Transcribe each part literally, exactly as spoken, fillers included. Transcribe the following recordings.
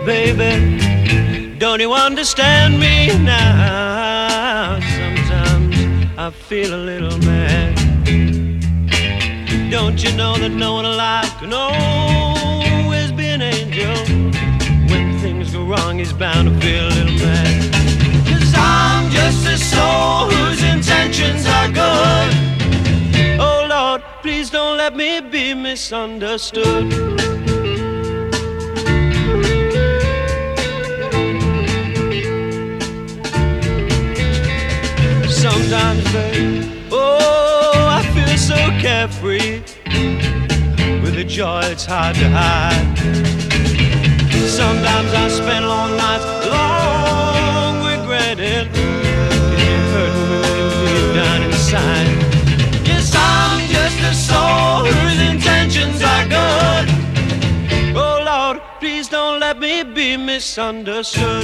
baby, don't you understand me now? Sometimes I feel a little mad. Don't you know that no one alive can always be an angel? When things go wrong, he's bound to feel a little mad. 'Cause I'm just a soul whose intentions are good. Oh Lord, please don't let me be misunderstood. Sometimes, babe, oh, I feel so carefree, with a joy it's hard to hide. Sometimes I spend long nights long regretting, 'cause you hurt me deep down inside. Yes, I'm just a soul whose intentions are good. Oh Lord, please don't let me be misunderstood.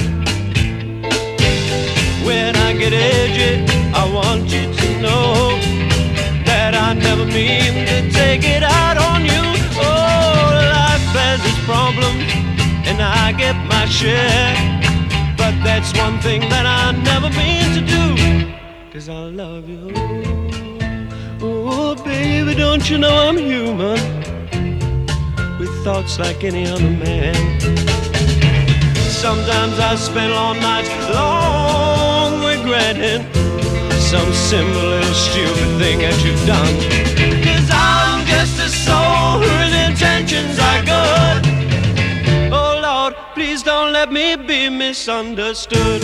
When I get edgy, I want you to know that I never mean to take it out on you. Oh, life has its problems, and I get my share. But that's one thing that I never mean to do, 'cause I love you. Oh, baby, don't you know I'm human, with thoughts like any other man. Sometimes I spend long nights long regretting some simple little stupid thing that you've done. 'Cause I'm just a soul whose intentions are good. Oh Lord, please don't let me be misunderstood.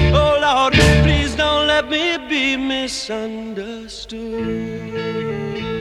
Misunderstood.